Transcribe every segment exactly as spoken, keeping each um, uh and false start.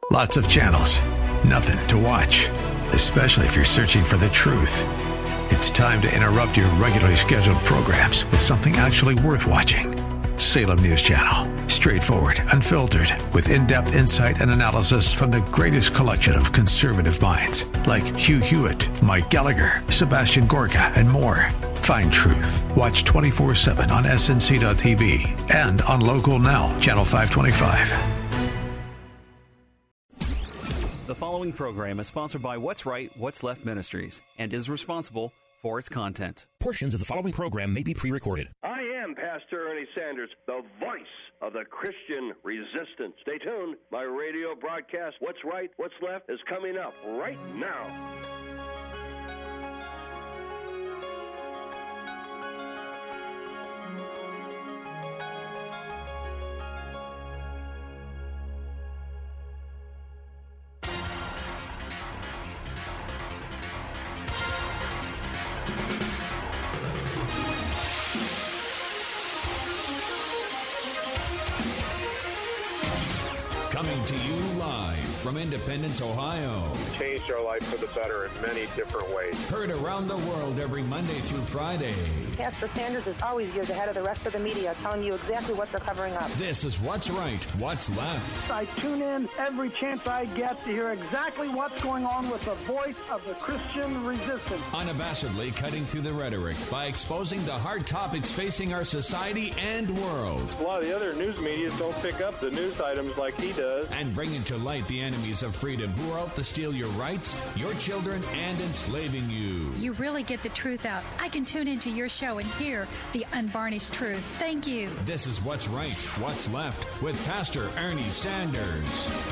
Lots of channels, nothing to watch, especially if you're searching for the truth. It's time to interrupt your regularly scheduled programs with something actually worth watching. Salem News Channel. Straightforward, unfiltered, with in-depth insight and analysis from the greatest collection of conservative minds like Hugh Hewitt, Mike Gallagher, Sebastian Gorka, and more. Find truth. Watch twenty-four seven on S N C dot T V and on Local Now, Channel five twenty-five. The following program is sponsored by What's Right, What's Left Ministries and is responsible for its content. Portions of the following program may be pre-recorded. I am Pastor Ernie Sanders, the voice of the Christian resistance. Stay tuned. My radio broadcast, What's Right, What's Left, is coming up right now. Coming to you live from Independence, Ohio. Changed our life for the better in many different ways. Heard around the world every Monday through Friday. Pastor Sanders is always years ahead of the rest of the media, telling you exactly what they're covering up. This is What's Right, What's Left. I tune in every chance I get to hear exactly what's going on with the voice of the Christian resistance. Unabashedly cutting through the rhetoric by exposing the hard topics facing our society and world. A lot of the other news media don't pick up the news items like he does. And bringing to light the enemies of freedom who are out to steal your rights, your children, and enslaving you. You really get the truth out. I can tune into your show and hear the unvarnished truth. Thank you. This is What's Right, What's Left with Pastor Ernie Sanders.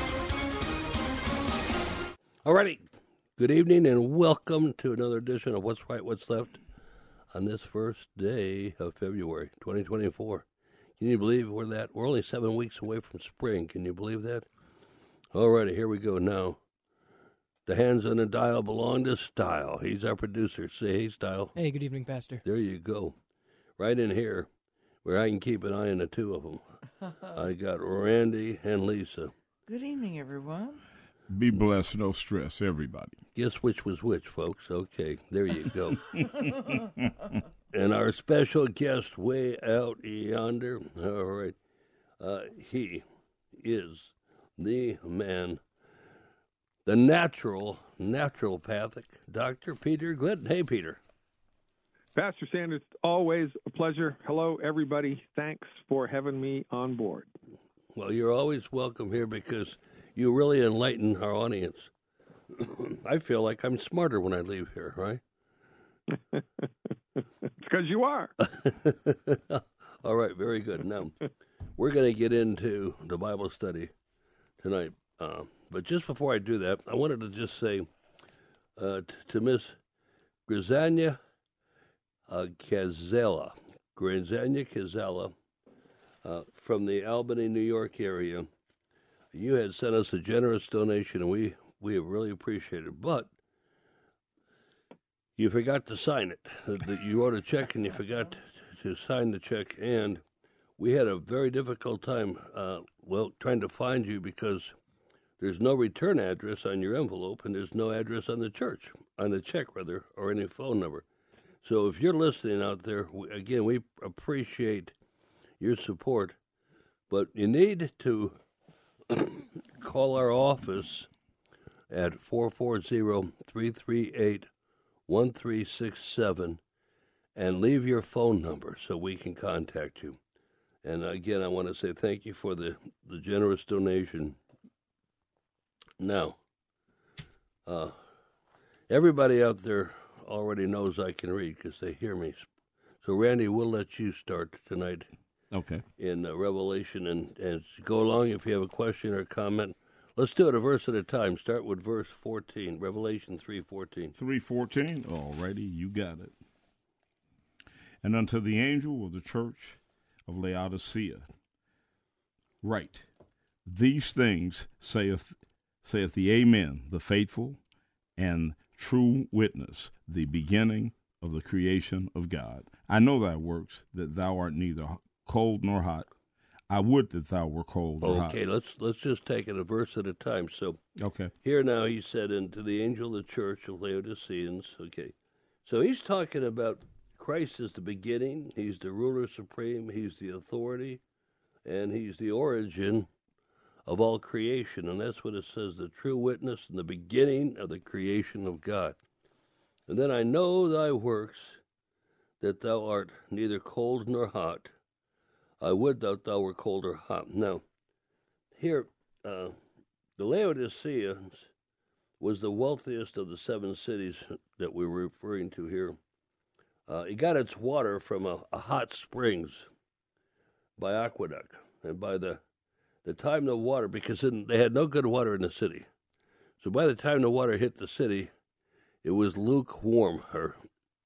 Alrighty. Good evening and welcome to another edition of What's Right, What's Left on this first day of February twenty twenty-four. Can you believe we're that? We're only seven weeks away from spring. Can you believe that? Alrighty, here we go now. The hands on the dial belong to Style. He's our producer. Say hey, Style. Hey, good evening, Pastor. There you go. Right in here, where I can keep an eye on the two of them. I got Randy and Lisa. Good evening, everyone. Be blessed, no stress, everybody. Guess which was which, folks. Okay, there you go. And our special guest way out yonder, all right, uh, he is the man, the natural, naturopathic Doctor Peter Glidden. Hey, Peter. Pastor Sanders, always a pleasure. Hello, everybody. Thanks for having me on board. Well, you're always welcome here because you really enlighten our audience. I feel like I'm smarter when I leave here, right? It's because you are. All right, very good. Now, we're going to get into the Bible study tonight. Uh, but just before I do that, I wanted to just say uh, t- to Miss Grisania uh, Kazella, Grisania Kazella, uh, from the Albany, New York area, you had sent us a generous donation, and we, we really appreciate it. But you forgot to sign it. You wrote a check, and you forgot to sign the check, and we had a very difficult time, uh, well, trying to find you because there's no return address on your envelope, and there's no address on the church, on the check, rather, or any phone number. So if you're listening out there, again, we appreciate your support, but you need to call our office at four four zero, three three eight, one three six seven and leave your phone number so we can contact you. And again, I want to say thank you for the, the generous donation. Now, uh, everybody out there already knows I can read because they hear me. So, Randy, we'll let you start tonight. Okay. In uh, Revelation, and, and go along if you have a question or comment. Let's do it a verse at a time. Start with verse fourteen, Revelation three fourteen. three fourteen, all righty, you got it. And unto the angel of the church of Laodicea write, these things saith, saith the Amen, the faithful and true witness, the beginning of the creation of God. I know thy works, that thou art neither cold nor hot. I would that thou were cold or hot. Okay, let's let's just take it a verse at a time. So okay, here now he said, "And to the angel of the church of Laodiceans." Okay, so he's talking about Christ is the beginning. He's the ruler supreme. He's the authority, and he's the origin of all creation. And that's what it says: the true witness and the beginning of the creation of God. And then I know thy works, that thou art neither cold nor hot. I would that thou were cold or hot. Now, here, uh, the Laodiceans was the wealthiest of the seven cities that we were referring to here. Uh, it got its water from a, a hot springs by aqueduct. And by the, the time the water, because in, they had no good water in the city. So by the time the water hit the city, it was lukewarm or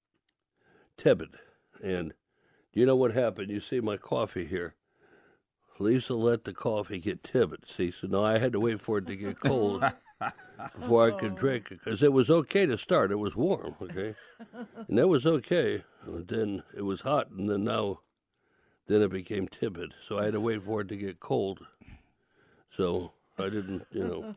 tepid. And you know what happened? You see my coffee here. Lisa let the coffee get tepid. See, so now I had to wait for it to get cold before I could drink it, because it was okay to start. It was warm, okay? And that was okay. And then it was hot, and then now, then it became tepid. So I had to wait for it to get cold. So I didn't, you know,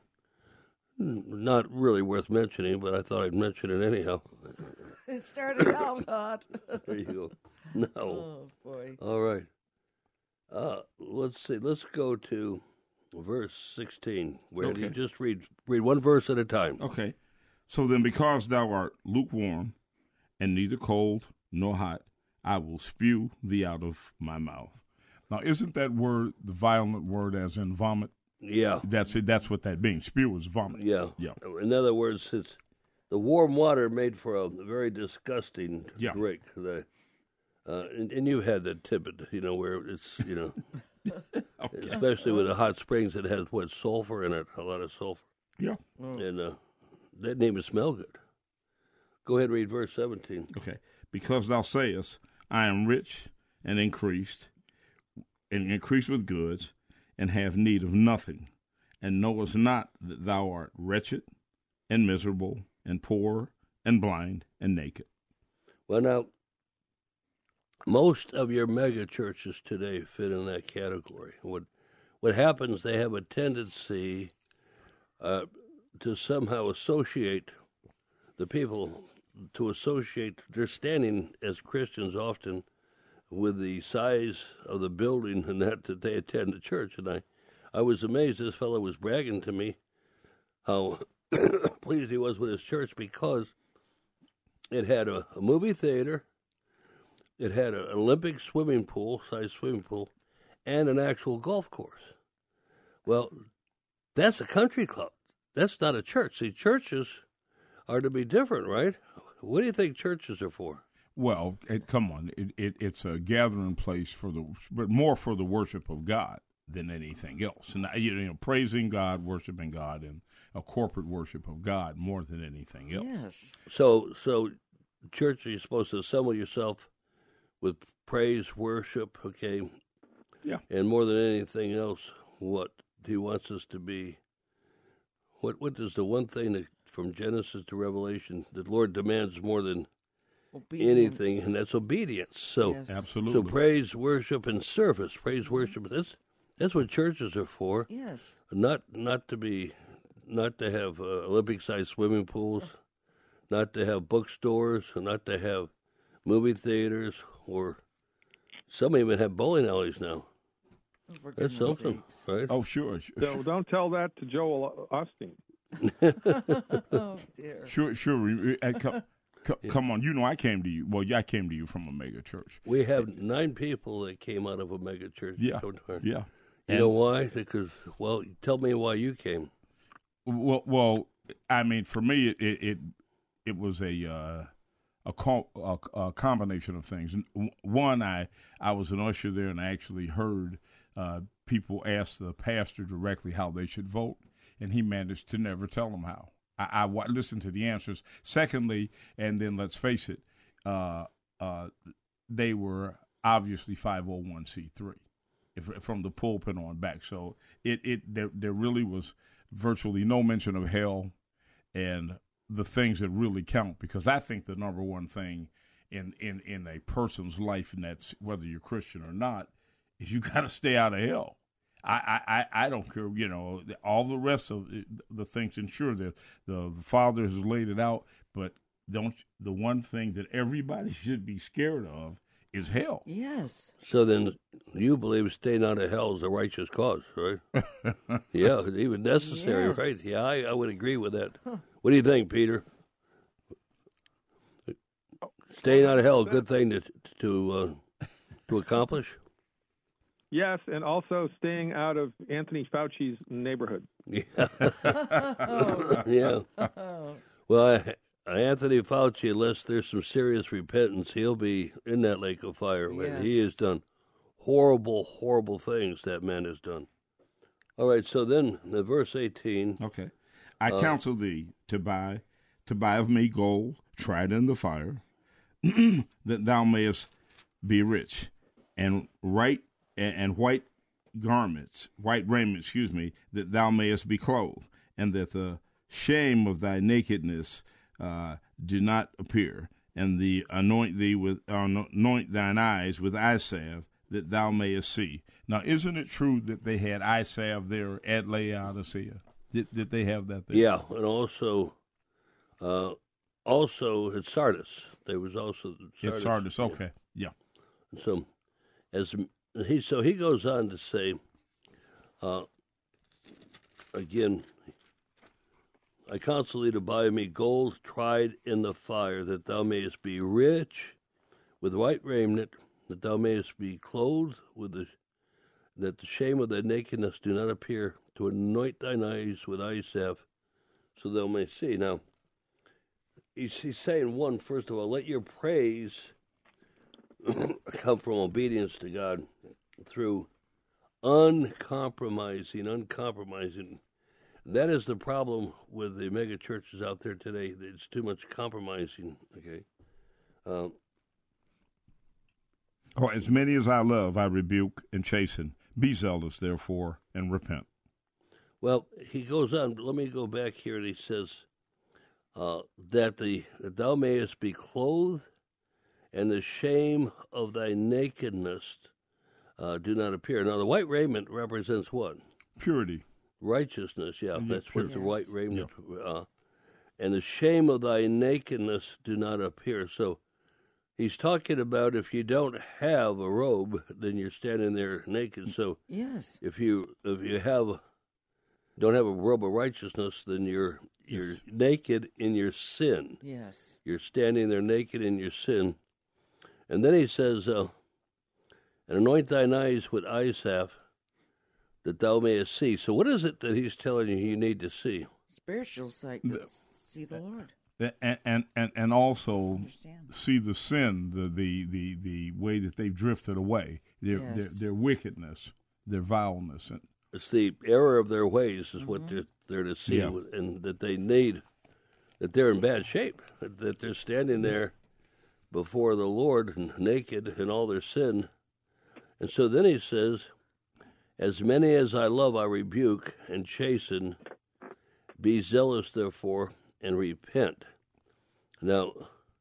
not really worth mentioning, but I thought I'd mention it anyhow. It started out hot. There you go. No. Oh, boy. All right. Uh, let's see. Let's go to verse sixteen, where Okay. you just read read one verse at a time. Okay. So then, because thou art lukewarm, and neither cold nor hot, I will spew thee out of my mouth. Now, isn't that word the violent word, as in vomit? Yeah. That's it. That's what that means. Spew is vomit. Yeah. Yeah. In other words, it's the warm water made for a very disgusting Yeah. drink. The, uh, and, and you've had that tepid, you know, where it's, you know, Okay. especially with the hot springs, it has, what, sulfur in it, a lot of sulfur. Yeah. And uh, that didn't even smell good. Go ahead and read verse seventeen. Okay. Because thou sayest, I am rich and increased, and increased with goods, and have need of nothing, and knowest not that thou art wretched and miserable and poor and blind and naked. Well, now, most of your mega churches today fit in that category. What what happens, they have a tendency uh, to somehow associate the people, to associate their standing as Christians often with the size of the building and that that they attend the church. And I, I was amazed this fellow was bragging to me how pleased he was with his church, because it had a, a movie theater, it had an Olympic swimming pool, size swimming pool, and an actual golf course. Well, that's a country club. That's not a church. See, churches are to be different, right? What do you think churches are for? Well, it, come on, it, it, it's a gathering place for the, but more for the worship of God than anything else. And you know, praising God, worshiping God, and a corporate worship of God more than anything else. Yes. So, so church, you're supposed to assemble yourself with praise, worship, okay? Yeah. And more than anything else, what he wants us to be. What what is the one thing that from Genesis to Revelation the Lord demands more than Obedience. anything, and that's obedience. So, Yes. Absolutely. so praise, worship, and service. Praise, worship. That's that's what churches are for. Yes. Not not to be, not to have uh, Olympic-sized swimming pools, not to have bookstores, not to have movie theaters, or some even have bowling alleys now. Oh, for That's goodness something, sakes. right? Oh, sure. sure. So don't tell that to Joel Osteen. Oh, dear. Sure, sure. Uh, come, co- come on, you know I came to you. Well, yeah, I came to you from a mega church. We have nine people that came out of a mega church. Yeah, yeah. You And- know why? Because, well, tell me why you came. Well, well, I mean, for me, it it it was a uh, a, co- a a combination of things. One, I I was an usher there, and I actually heard uh, people ask the pastor directly how they should vote, and he managed to never tell them how. I, I wa- listened to the answers. Secondly, and then let's face it, uh, uh, they were obviously five oh one c three. If, from the pulpit on back. So it, it there, there really was virtually no mention of hell and the things that really count, because I think the number one thing in, in, in a person's life, and that's whether you're Christian or not, is you got to stay out of hell. I, I, I don't care, you know, all the rest of the things, and sure, the, the, the Father has laid it out, but don't the one thing that everybody should be scared of is hell. Yes. So then you believe staying out of hell is a righteous cause, right? Yeah, even necessary, Yes. right? Yeah, I, I would agree with that. Huh. What do you think, Peter? Staying out of hell, a good thing to to uh, to accomplish? Yes, and also staying out of Anthony Fauci's neighborhood. Yeah. Yeah. Well, I, Anthony Fauci, unless there's some serious repentance, he'll be in that lake of fire. Yes. He has done horrible, horrible things that man has done. All right, so then, the verse eighteen. Okay. I uh, counsel thee to buy, to buy of me gold, tried in the fire, that thou mayest be rich, and right and, and white garments, white raiment, excuse me, that thou mayest be clothed, and that the shame of thy nakedness uh, do not appear, and the anoint thee with uh, anoint thine eyes with eye salve, that thou mayest see. Now, isn't it true that they had eye salve there at Laodicea? Did, did they have that there? Yeah, and also, uh, also at Sardis, there was also Sardis. At Sardis, okay, yeah. yeah. So, as he so he goes on to say, uh, again, I counsel thee to buy me gold tried in the fire, that thou mayest be rich, with white raiment, that thou mayest be clothed with the, that the shame of thy nakedness do not appear, to anoint thine eyes with eye salve, so thou may see. Now, he's, he's saying, one, first of all, let your praise come from obedience to God through uncompromising, uncompromising. That is the problem with the mega churches out there today. It's too much compromising, okay? Um, oh, as many as I love, I rebuke and chasten. Be zealous, therefore, and repent. Well, he goes on. Let me go back here, and he says uh, that the that thou mayest be clothed, and the shame of thy nakedness uh, do not appear. Now, the white raiment represents what? Purity. Righteousness, yeah. yeah That's pure. what the yes. white raiment. Yeah. Uh, and the shame of thy nakedness do not appear. So he's talking about if you don't have a robe, then you're standing there naked. So yes. if you if you have don't have a robe of righteousness, then you're you're yes. naked in your sin. Yes. You're standing there naked in your sin. And then he says, uh, and anoint thine eyes with eye salve, that thou mayest see. So what is it that he's telling you you need to see? Spiritual sight to see the Lord. And and, and, and also see the sin, the, the, the, the way that they've drifted away, their, yes. their, their wickedness, their vileness. And, it's the error of their ways is mm-hmm. what they're, they're to see, yeah. and that they need, that they're in bad shape, that they're standing there before the Lord and naked in all their sin. And so then he says, as many as I love I rebuke and chasten, be zealous therefore and repent. Now,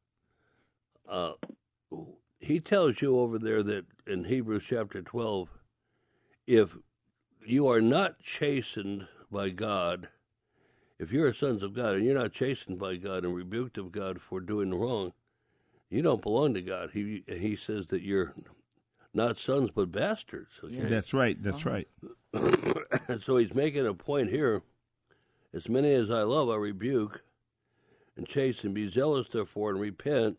uh, he tells you over there that in Hebrews chapter twelve, if you are not chastened by God, if you're a sons of God and you're not chastened by God and rebuked of God for doing wrong, you don't belong to God. He he says that you're not sons but bastards. Okay? Yes. That's right. That's uh-huh. right. And so he's making a point here. As many as I love, I rebuke and chasten. Be zealous, therefore, and repent.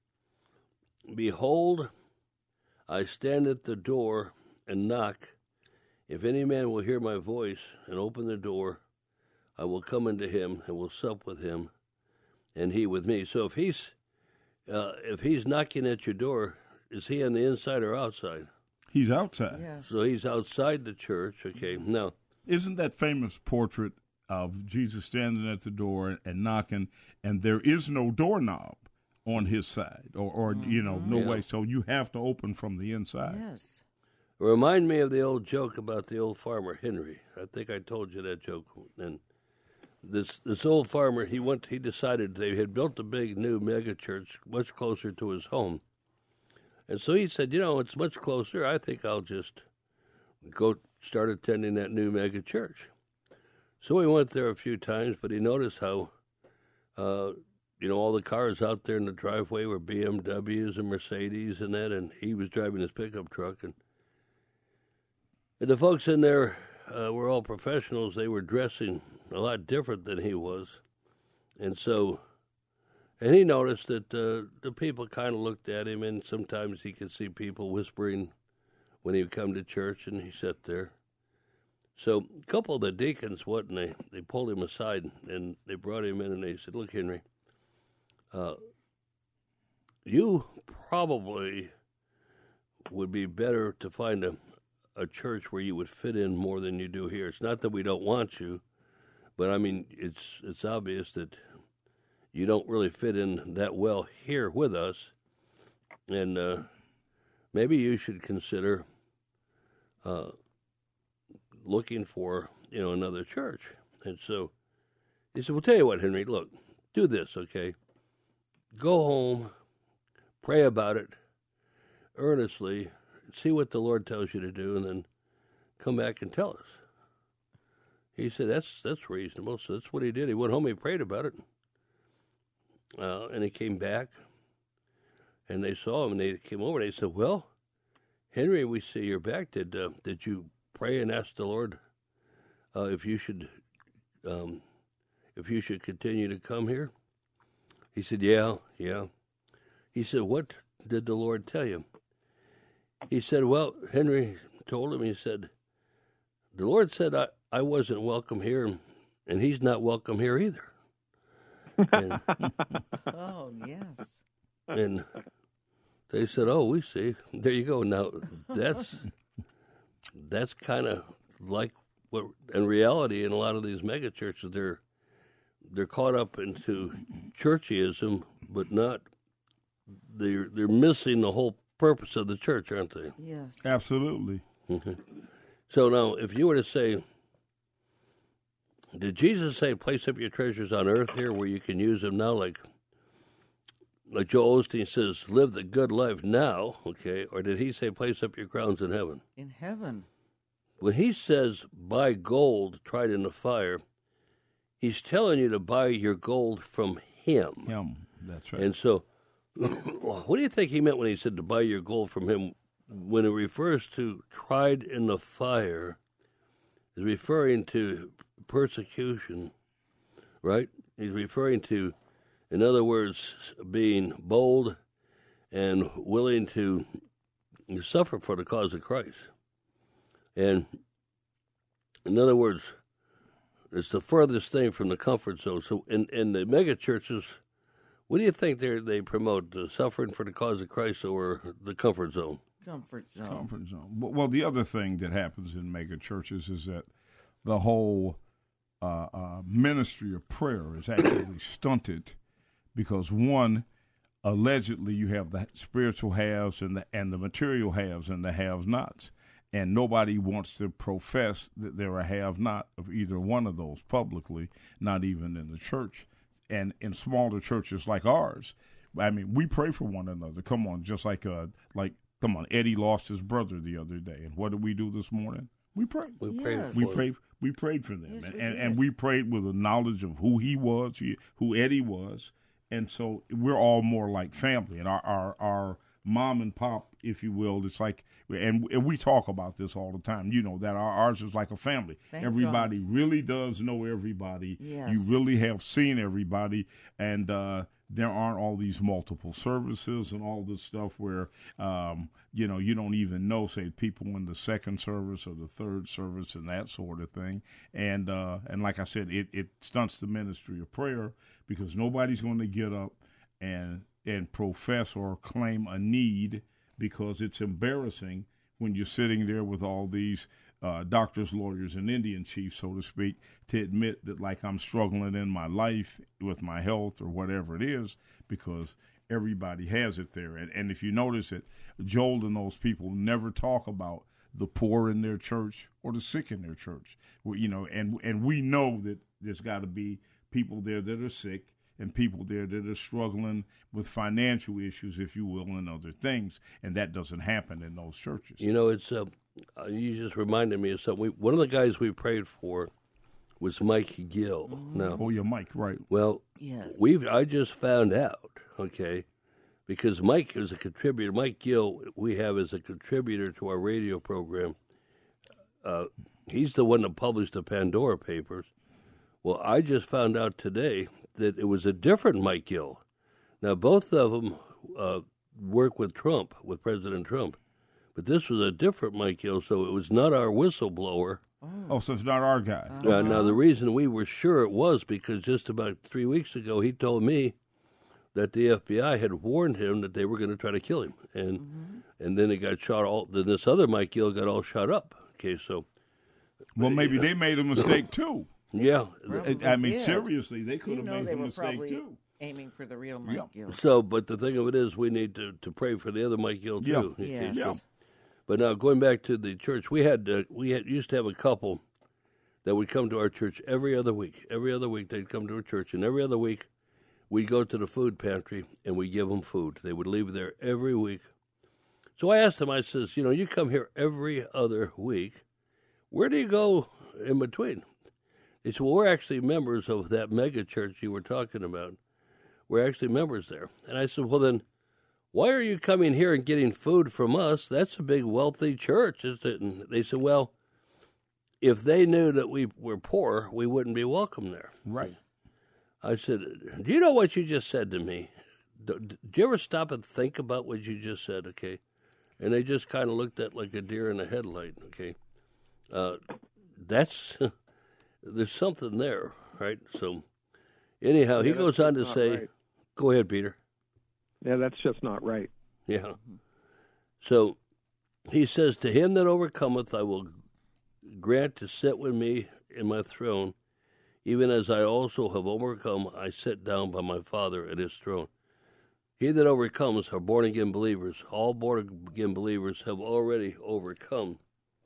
Behold, I stand at the door and knock. If any man will hear my voice and open the door, I will come into him and will sup with him, and he with me. So if he's uh, if he's knocking at your door, is he on the inside or outside? He's outside. Yes. So he's outside the church. Okay. Now, isn't that famous portrait of Jesus standing at the door and knocking, and there is no doorknob on his side, or, or mm-hmm. you know, no yeah. way. So you have to open from the inside. Yes. Remind me of the old joke about the old farmer Henry. I think I told you that joke. And this this old farmer, he went. He decided they had built a big new mega church much closer to his home, and so he said, "You know, it's much closer. I think I'll just go start attending that new mega church. So he went there a few times, but he noticed how, uh, you know, all the cars out there in the driveway were B M Ws and Mercedes and that, and he was driving his pickup truck. And, and the folks in there uh, were all professionals. They were dressing a lot different than he was. And so, and he noticed that uh, the people kind of looked at him, and sometimes he could see people whispering when he would come to church, and he sat there. So a couple of the deacons went, and they, they pulled him aside, and they brought him in, and they said, look, Henry, uh, you probably would be better to find a, a church where you would fit in more than you do here. It's not that we don't want you, but, I mean, it's it's obvious that you don't really fit in that well here with us, and uh, maybe you should consider uh, looking for, you know, another church. And so he said, well, tell you what, Henry, look, do this, okay? Go home, pray about it earnestly, see what the Lord tells you to do, and then come back and tell us. He said, that's that's reasonable. So that's what he did. He went home, he prayed about it, uh, and he came back, and they saw him, and they came over, and they said, well, Henry, we see you're back. Did, uh, did you pray and ask the Lord uh, if you should um, if you should continue to come here? He said, yeah, yeah. He said, what did the Lord tell you? He said, well, Henry told him, he said, the Lord said I, I wasn't welcome here, and he's not welcome here either. And, oh, yes. And they said, oh, we see. There you go. Now, that's that's kind of like what, in reality, in a lot of these mega churches, they're they're caught up into churchyism, but not, they're, they're missing the whole purpose of the church, aren't they? Yes. Absolutely. Mm-hmm. So now, if you were to say, did Jesus say, place up your treasures on earth here where you can use them now, like like Joel Osteen says, live the good life now, okay? Or did he say, place up your crowns in heaven? In heaven. When he says, buy gold tried in the fire, he's telling you to buy your gold from him. Him, that's right. And so, what do you think he meant when he said to buy your gold from him? When it refers to tried in the fire, is referring to persecution, right? He's referring to, in other words, being bold and willing to suffer for the cause of Christ. And in other words, it's the furthest thing from the comfort zone. So in, in the mega churches, what do you think they they promote, the suffering for the cause of Christ or the comfort zone? Comfort zone. Comfort zone. Well, the other thing that happens in mega churches is that the whole uh, uh, ministry of prayer is actually stunted because, one, allegedly you have the spiritual haves and the and the material haves and the have-nots, and nobody wants to profess that they're a have-not of either one of those publicly, not even in the church. And in smaller churches like ours, I mean, we pray for one another. Come on, just like uh, like. Come on, Eddie lost his brother the other day, and what did we do this morning? We prayed. We yes. prayed. We prayed. We prayed for them, yes, and, we and, did. and we prayed with a knowledge of who he was, who Eddie was, and so we're all more like family. And our our, our mom and pop, if you will, it's like, and, and we talk about this all the time. You know that our, ours is like a family. Thank everybody God. really does know everybody. Yes. You really have seen everybody, and uh, there aren't all these multiple services and all this stuff where, um, you know, you don't even know, say, people in the second service or the third service and that sort of thing. And uh, and like I said, it, it stunts the ministry of prayer because nobody's going to get up and and profess or claim a need because it's embarrassing when you're sitting there with all these uh, doctors, lawyers, and Indian chiefs, so to speak, to admit that, like, I'm struggling in my life with my health or whatever it is, because everybody has it there. And, and if you notice it, Joel and those people never talk about the poor in their church or the sick in their church. Well, you know, and and we know that there's got to be people there that are sick and people there that are struggling with financial issues, if you will, and other things, and that doesn't happen in those churches. You know, it's uh, uh, you just reminded me of something. We, one of the guys we prayed for was Mike Gill. Mm-hmm. Now, oh, yeah, Mike, right. Well, yes. we've I just found out, okay, because Mike is a contributor. Mike Gill, we have as a contributor to our radio program. Uh, he's the one that published the Pandora Papers. Well, I just found out today that it was a different Mike Gill. Now, both of them uh, work with Trump, with President Trump. But this was a different Mike Gill, so it was not our whistleblower. Oh, so it's not our guy. Uh, uh, now, the reason we were sure it was because just about three weeks ago, he told me that the F B I had warned him that they were going to try to kill him. And mm-hmm. and then he got shot all, then this other Mike Gill got all shot up. Okay, so. Well, maybe they made a mistake, too. Yeah. Probably I mean, did. seriously, they could you have know made they a were mistake, too. Aiming for the real Mike yeah. Gill. So, but the thing of it is, we need to, to pray for the other Mike Gill, too. Yeah. Yes. Yeah. But now, going back to the church, we had uh, we had used to have a couple that would come to our church every other week. Every other week, they'd come to our church, and every other week, we'd go to the food pantry, and we'd give them food. They would leave there every week. So I asked them, I says, you know, you come here every other week. Where do you go in between? They said, well, we're actually members of that mega church you were talking about. We're actually members there. And I said, well, then, why are you coming here and getting food from us? That's a big, wealthy church, isn't it? And they said, well, if they knew that we were poor, we wouldn't be welcome there. Right. I said, do you know what you just said to me? Did you ever stop and think about what you just said, okay? And they just kind of looked at like a deer in a headlight, okay? Uh, that's, there's something there, right? So, anyhow, yeah, he goes on to say, right. Go ahead, Peter. Yeah, that's just not right. Yeah. So he says, to him that overcometh, I will grant to sit with me in my throne, even as I also have overcome, I sit down by my Father at his throne. He that overcomes are born-again believers. All born-again believers have already overcome.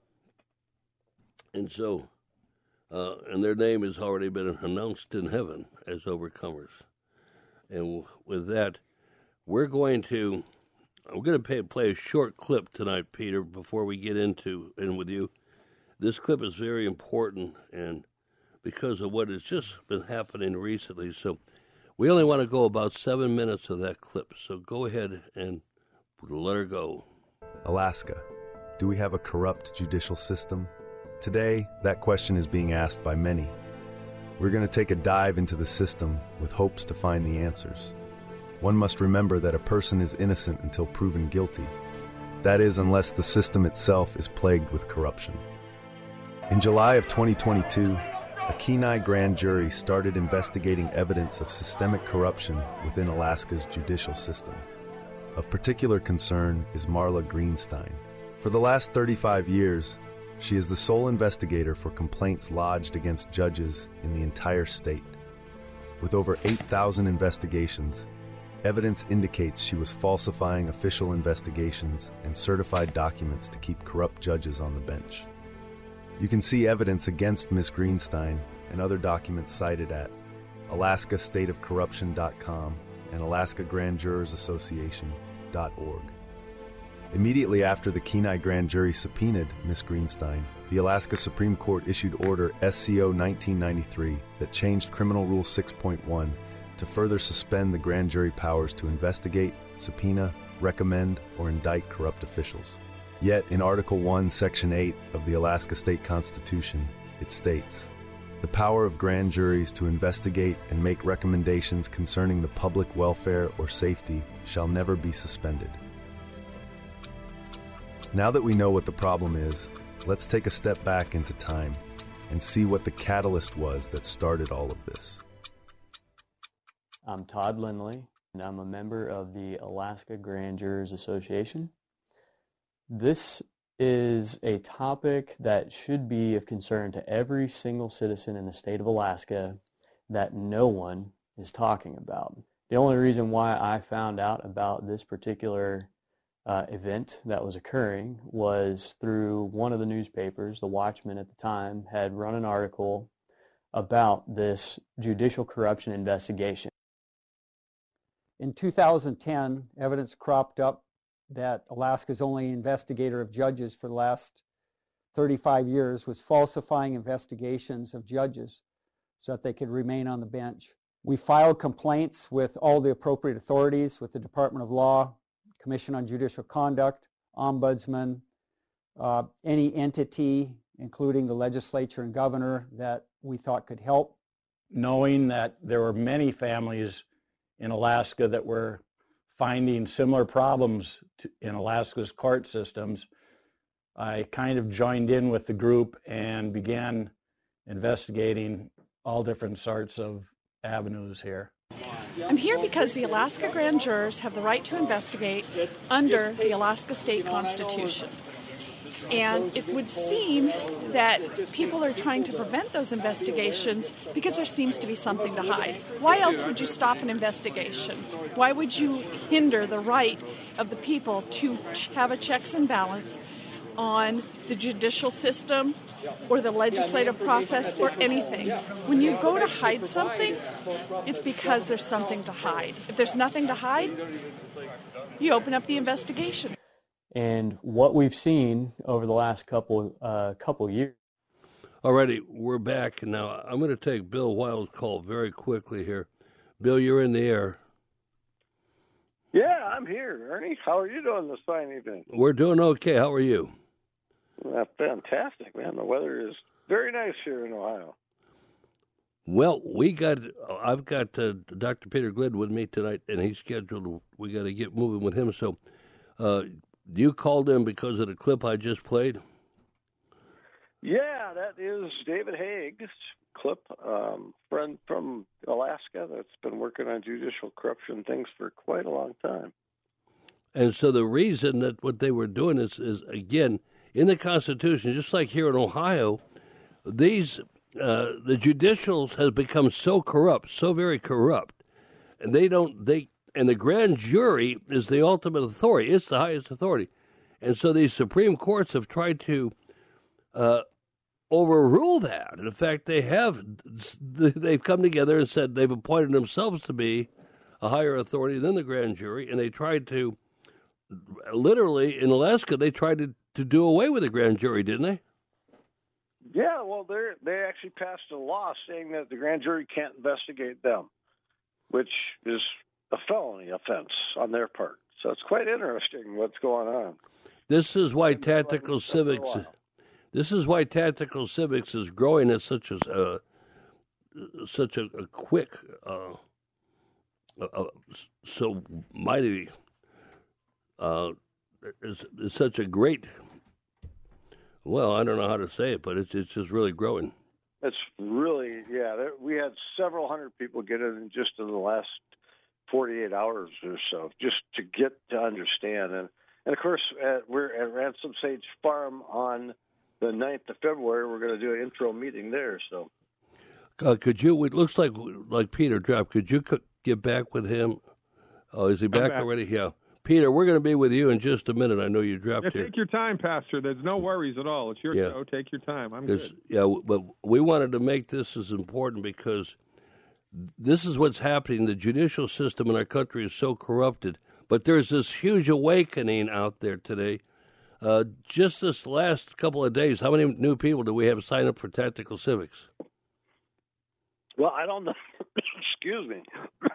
And so, uh, and their name has already been announced in heaven as overcomers. And with that, we're going to, I'm going to pay, play a short clip tonight, Peter, before we get into in with you. This clip is very important, and because of what has just been happening recently. So we only want to go about seven minutes of that clip. So go ahead and let her go. Alaska. Do we have a corrupt judicial system? Today, that question is being asked by many. We're going to take a dive into the system with hopes to find the answers. One must remember that a person is innocent until proven guilty. That is, unless the system itself is plagued with corruption. In July of twenty twenty-two, a Kenai grand jury started investigating evidence of systemic corruption within Alaska's judicial system. Of particular concern is Marla Greenstein. For the last thirty-five years, she is the sole investigator for complaints lodged against judges in the entire state. With over eight thousand investigations, evidence indicates she was falsifying official investigations and certified documents to keep corrupt judges on the bench. You can see evidence against Miz Greenstein and other documents cited at alaska state of corruption dot com and alaska grand jurors association dot org. Immediately after the Kenai grand jury subpoenaed Miz Greenstein, the Alaska Supreme Court issued Order S C O nineteen ninety-three that changed Criminal Rule six point one to further suspend the grand jury powers to investigate, subpoena, recommend, or indict corrupt officials. Yet, in Article one, Section eight of the Alaska State Constitution, it states, "The power of grand juries to investigate and make recommendations concerning the public welfare or safety shall never be suspended." Now that we know what the problem is, let's take a step back into time and see what the catalyst was that started all of this. I'm Todd Lindley, and I'm a member of the Alaska Grand Jurors Association. This is a topic that should be of concern to every single citizen in the state of Alaska that no one is talking about. The only reason why I found out about this particular uh, event that was occurring was through one of the newspapers. The Watchman at the time had run an article about this judicial corruption investigation. In two thousand ten, evidence cropped up that Alaska's only investigator of judges for the last thirty-five years was falsifying investigations of judges so that they could remain on the bench. We filed complaints with all the appropriate authorities, with the Department of Law, Commission on Judicial Conduct, Ombudsman, uh, any entity, including the legislature and governor, that we thought could help. Knowing that there were many families in Alaska that were finding similar problems to, in Alaska's court systems, I kind of joined in with the group and began investigating all different sorts of avenues here. I'm here because the Alaska Grand Jurors have the right to investigate under the Alaska State Constitution. And it would seem that people are trying to prevent those investigations because there seems to be something to hide. Why else would you stop an investigation? Why would you hinder the right of the people to have a checks and balance on the judicial system or the legislative process or anything? When you go to hide something, it's because there's something to hide. If there's nothing to hide, you open up the investigation. And what we've seen over the last couple uh, couple years. Alrighty, we're back. Now, I'm going to take Bill Wild's call very quickly here. Bill, you're in the air. Yeah, I'm here, Ernie. How are you doing this fine evening? We're doing okay. How are you? That's fantastic, man. The weather is very nice here in Ohio. Well, we got, I've got uh, Doctor Peter Glidden with me tonight, and he's scheduled, we got to get moving with him. So, uh, you called him because of the clip I just played? Yeah, that is David Haig's clip, um, friend from Alaska that's been working on judicial corruption things for quite a long time. And so the reason that what they were doing is, is again, in the Constitution, just like here in Ohio, these uh, the judicials has become so corrupt, so very corrupt, and they don't they and the grand jury is the ultimate authority; it's the highest authority, and so these Supreme Courts have tried to uh, overrule that. In fact, they have they've come together and said they've appointed themselves to be a higher authority than the grand jury, and they tried to literally in Alaska they tried to. to do away with the grand jury, didn't they? Yeah, well, they they actually passed a law saying that the grand jury can't investigate them, which is a felony offense on their part. So it's quite interesting what's going on. This is why Tactical Civics. This is why Tactical Civics is growing at such a uh, such a, a quick, uh, uh, so mighty. Uh, It's, it's such a great, well, I don't know how to say it, but it's it's just really growing. It's really, yeah. There, we had several hundred people get it in just in the last forty-eight hours or so, just to get to understand. And, and of course, at, we're at Ransom Sage Farm on the ninth of February. We're going to do an intro meeting there. So, uh, could you, it looks like like Peter dropped. Could you get back with him? Oh, is he back, back. already? Yeah. Peter, we're going to be with you in just a minute. I know you dropped yeah, here. Take your time, Pastor. There's no worries at all. It's your yeah. show. Take your time. I'm good. Yeah, but we wanted to make this as important because this is what's happening. The judicial system in our country is so corrupted. But there's this huge awakening out there today. Uh, just this last couple of days, how many new people do we have sign up for Tactical Civics? Well, I don't know. Excuse me.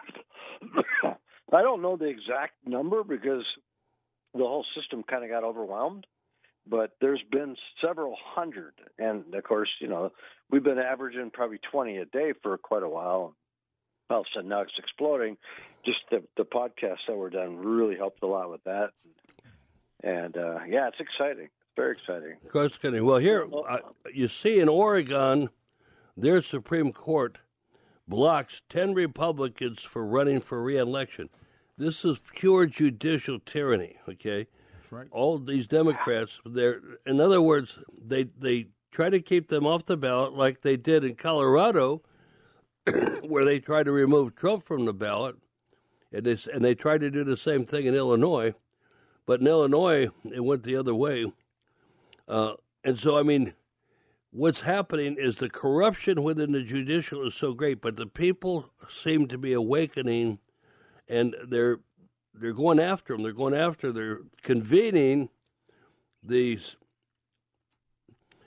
I don't know the exact number because the whole system kind of got overwhelmed, but there's been several hundred. And, of course, you know, we've been averaging probably twenty a day for quite a while. All of a sudden now it's exploding. Just the, the podcasts that were done really helped a lot with that. And, uh, yeah, it's exciting. It's very exciting. Of course, Kenny. Well, here, uh, you see in Oregon, their Supreme Court blocks ten Republicans for running for re-election. This is pure judicial tyranny, okay? That's right. All these Democrats, they're, in other words, they they try to keep them off the ballot like they did in Colorado, where they tried to remove Trump from the ballot, and they, and they tried to do the same thing in Illinois, but in Illinois, it went the other way. Uh, and so, I mean, what's happening is the corruption within the judicial is so great, but the people seem to be awakening, and they're they're going after them. They're going after. They're convening these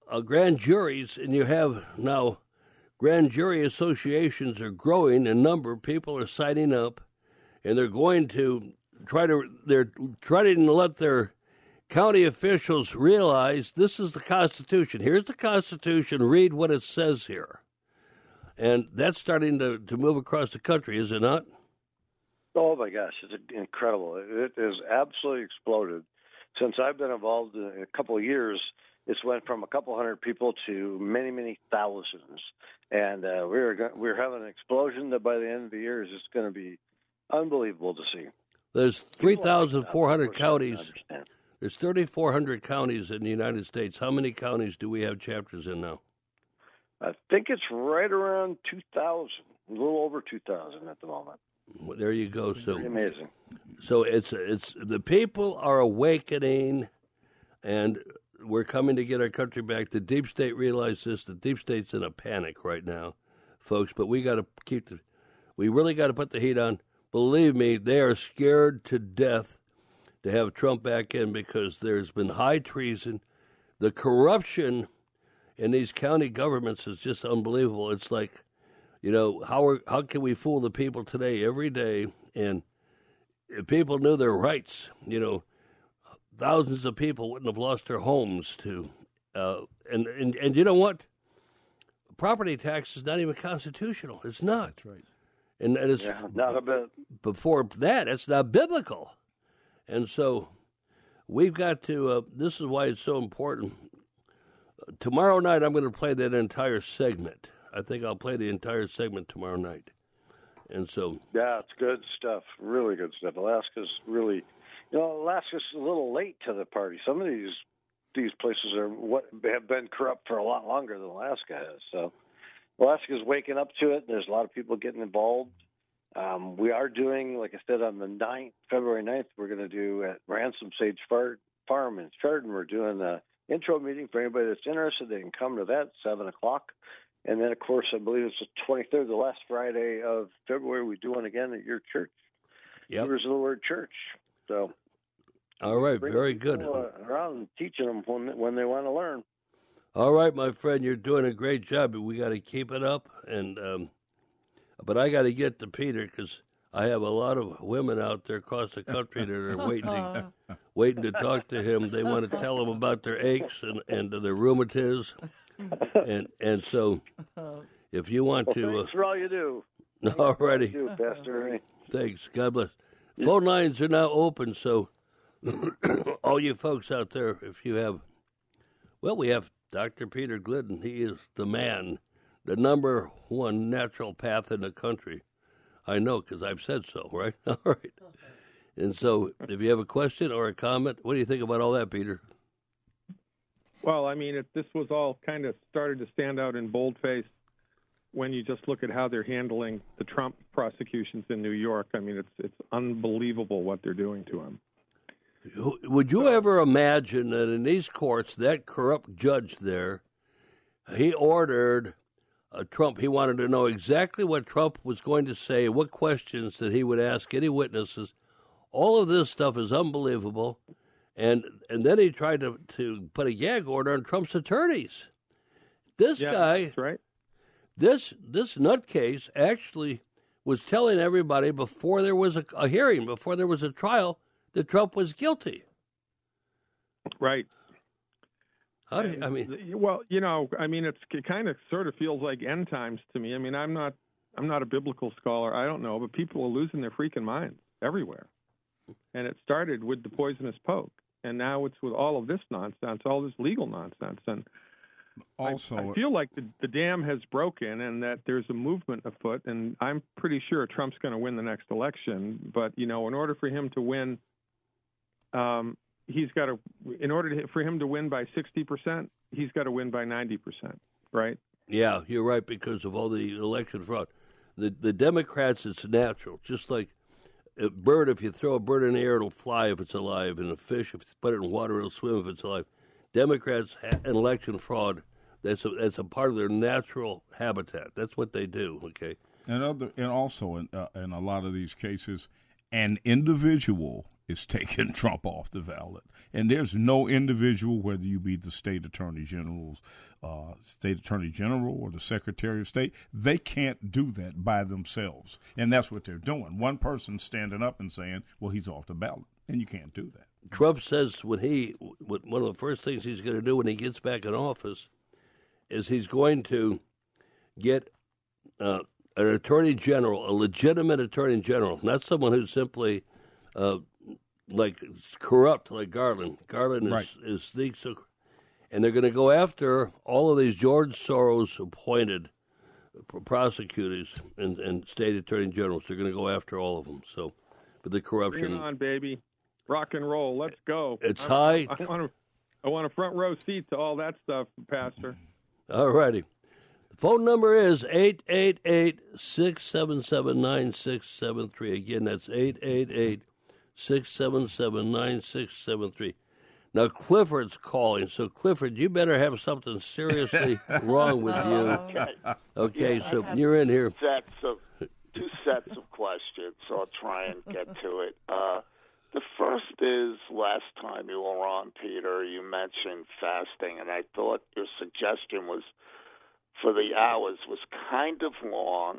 uh, grand juries, and you have now grand jury associations are growing in number. People are signing up, and they're going to try to they're trying to let their county officials realize this is the Constitution. Here's the Constitution. Read what it says here. And that's starting to, to move across the country, is it not? Oh, my gosh, it's incredible. It has absolutely exploded. Since I've been involved in a couple of years, it's went from a couple hundred people to many, many thousands. And uh, we're we're having an explosion that by the end of the year is just going to be unbelievable to see. There's three thousand four hundred counties. There's three thousand four hundred counties in the United States. How many counties do we have chapters in now? I think it's right around two thousand, a little over two thousand at the moment. Well, there you go. So pretty amazing. So it's it's the people are awakening, and we're coming to get our country back. The deep state realizes this. The deep state's in a panic right now, folks. But we got to keep the. We really got to put the heat on. Believe me, they are scared to death to have Trump back in because there's been high treason. The corruption in these county governments is just unbelievable. It's like, you know, how are, how can we fool the people today every day? And if people knew their rights, you know, thousands of people wouldn't have lost their homes to, uh, and, and, and you know what? Property tax is not even constitutional. It's not. That's right. And, and it's yeah, not a bit. Before that, it's not biblical. And so we've got to, uh, this is why it's so important. Tomorrow night, I'm going to play that entire segment. I think I'll play the entire segment tomorrow night. And so. Yeah, it's good stuff. Really good stuff. Alaska's really, you know, Alaska's a little late to the party. Some of these these places are what have been corrupt for a lot longer than Alaska has. So Alaska's waking up to it. There's a lot of people getting involved. Um, we are doing, like I said, on the ninth, February ninth, we're going to do at Ransom Sage Farm in Chardon. We're doing a intro meeting for anybody that's interested. They can come to that, seven o'clock. And then, of course, I believe it's the twenty-third, the last Friday of February, we do one again at your church. Yep. Here's the Word Church. So, all right, very good. Uh, around and teaching them when, when they want to learn. All right, my friend, you're doing a great job. We got to keep it up. And um, but I got to get to Peter because I have a lot of women out there across the country that are waiting to, waiting to talk to him. They want to tell him about their aches and, and their rheumatiz. And and so, if you want well, to, thanks uh, for all you do. All righty, you, Pastor Ernie. Thanks. God bless. Phone lines are now open, so all you folks out there, if you have, well, we have Doctor Peter Glidden. He is the man, the number one naturopath in the country. I know because I've said so. Right? All right. And so, if you have a question or a comment, what do you think about all that, Peter? Well, I mean, it, this was all kind of started to stand out in boldface when you just look at how they're handling the Trump prosecutions in New York. I mean, it's it's unbelievable what they're doing to him. Would you ever imagine that in these courts, that corrupt judge there, he ordered uh, Trump, he wanted to know exactly what Trump was going to say, what questions that he would ask any witnesses. All of this stuff is unbelievable. And and then he tried to, to put a gag order on Trump's attorneys. This yeah, guy, that's right. this this nutcase actually was telling everybody before there was a, a hearing, before there was a trial, that Trump was guilty. Right. How do you, I mean? Well, you know, I mean, it's, it kind of sort of feels like end times to me. I mean, I'm not I'm not a biblical scholar. I don't know, but people are losing their freaking minds everywhere. And it started with the poisonous poke. And now it's with all of this nonsense, all this legal nonsense. And also, I, I feel like the, the dam has broken and that there's a movement afoot. And I'm pretty sure Trump's going to win the next election. But, you know, in order for him to win, um, he's got to, in order to, for him to win by sixty percent, he's got to win by ninety percent, right? Yeah, you're right, because of all the election fraud. The, the Democrats, it's natural, just like a bird, if you throw a bird in the air, it'll fly if it's alive. And a fish, if you put it in water, it'll swim if it's alive. Democrats and election fraud, that's a, that's a part of their natural habitat. That's what they do, okay? And other, and also in, uh, in a lot of these cases, an individual is taking Trump off the ballot. And there's no individual, whether you be the state attorney general's, uh, state attorney general or the secretary of state, they can't do that by themselves. And that's what they're doing. One person standing up and saying, well, he's off the ballot. And you can't do that. Trump says when he, one of the first things he's going to do when he gets back in office is he's going to get uh, an attorney general, a legitimate attorney general, not someone who's simply uh, like corrupt like Garland. Garland is, right. is the, so, and they're going to go after all of these George Soros appointed prosecutors and, and state attorney generals. They're going to go after all of them. So, but the corruption. Bring it on, baby. Rock and roll. Let's go. It's I'm, high. I want, a, I want a front row seat to all that stuff, Pastor. All righty. The phone number is eight eight eight, six seven seven, nine six seven three. Again, that's eight eight eight, six seven seven, nine six seven three. Now, Clifford's calling. So, Clifford, you better have something seriously wrong with you. Okay. Okay, Yeah, so you're in here. Sets of, two sets of questions, so I'll try and get to it. Uh, The first is, last time you were on, Peter, you mentioned fasting, and I thought your suggestion was for the hours was kind of long.